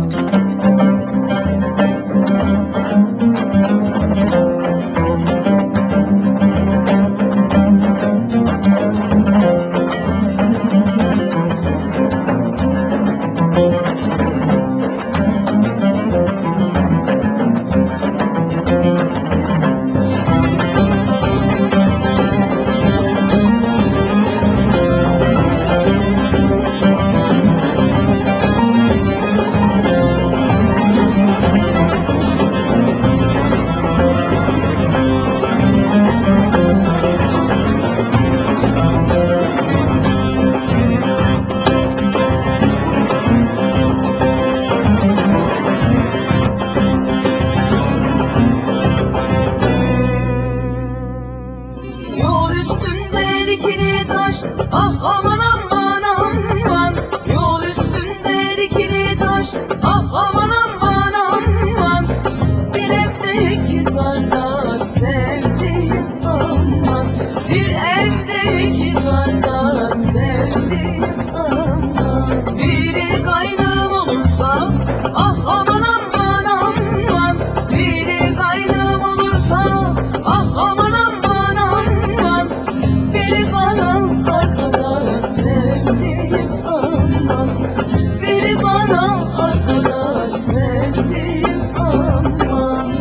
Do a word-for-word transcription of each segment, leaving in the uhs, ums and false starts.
Yol üstünde dikili taş, ah aman aman aman. Yol üstünde dikili taş, ah aman aman aman. Bir evdeki kardeş sevdiğim aman. Bir evdeki kardeş sevdiğim aman. Biri kaynım olursa, ah aman aman aman. Biri kaynım olursa, ah aman aman aman. Biri bana arkadaş sevdiğim aman. Biri bana arkadaş sevdiğim aman.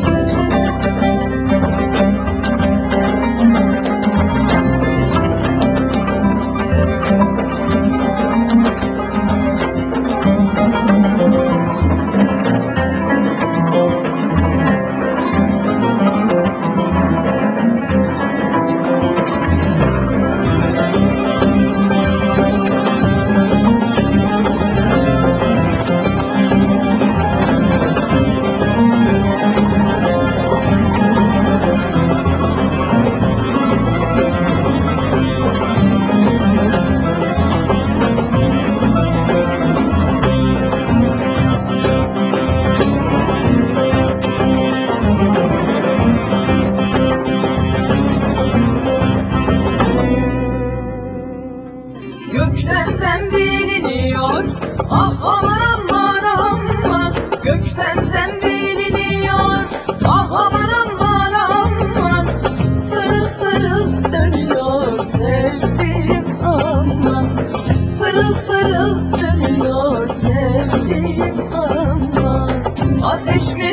Gökten zembil iniyor, ah aman aman aman. Gökten zembil iniyor, ah aman aman aman. Fırıl fırıl dönüyor sevdiğim aman. Fırıl fırıl dönüyor sevdiğim aman. Ateş mi